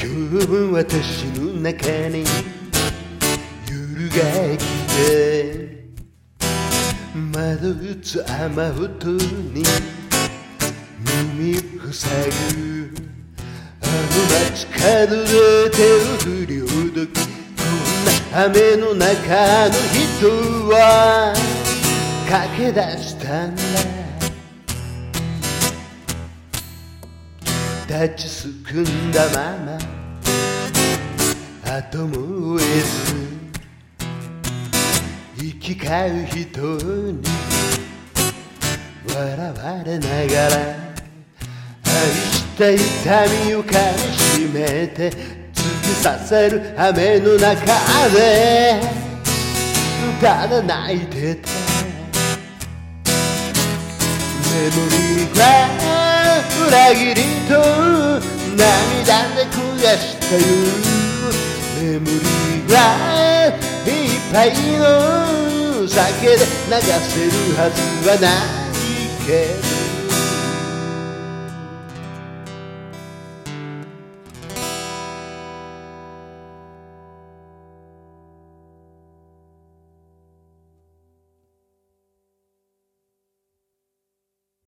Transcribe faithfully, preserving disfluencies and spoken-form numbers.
今日も私の中に夜が来て窓打つ雨音に耳を塞ぐあの街角で手を振りほどきこんな雨の中の人は駆け出したんだ立ちすくんだまま後も追えず行き交う人に笑われながら愛した痛みをかみしめて突き刺さる雨の中でただ泣いてたメモリーは裏切りと涙で焦がしたよメモリーはいっぱいの酒で流せるはずはないけど